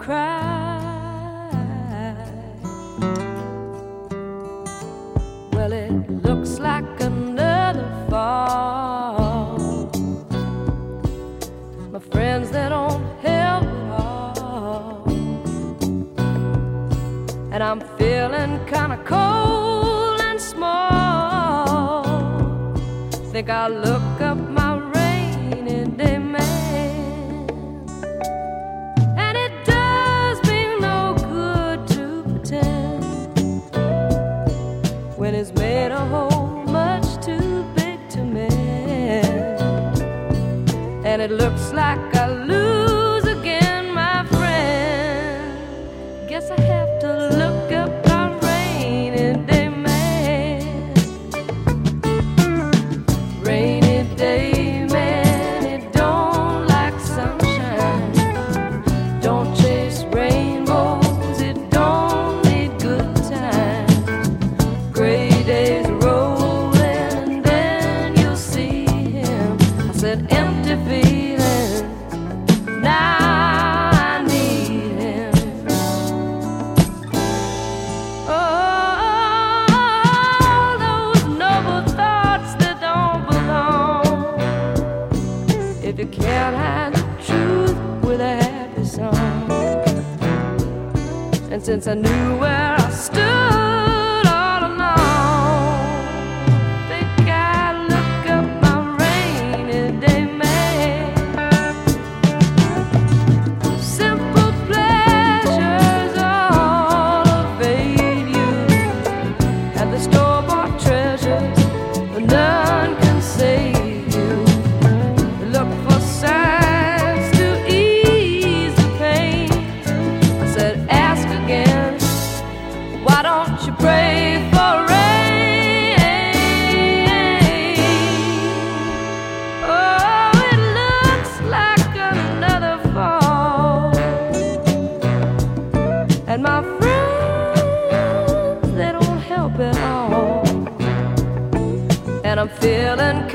cry. Well, it looks like another fall. My friends, they don't help at all, and I'm feeling kinda cold and small. Think I'll look up my rainy day man, and it does me no good to pretend when it's made a hole much too big to mend. And it looks like I lose again, my friend. Guess I have to look up my rainy day man. Rainy day man, it don't like sunshine, don't chase rainbows, it don't need good times. Gray days rolling and then you'll see him. I said empty feeling, now I need him. Oh, those noble thoughts that don't belong. If you can't hide the truth with a happy song. And since I knew where I stood all along, think I'd look up my rainy day man. Simple pleasures all evade you, and the store-bought treasures, none can save you. Look for signs to ease the pain. I said, ask again, why don't you pray for rain? Oh, it looks like another fall, and my friends, they don't help at all, and I'm feeling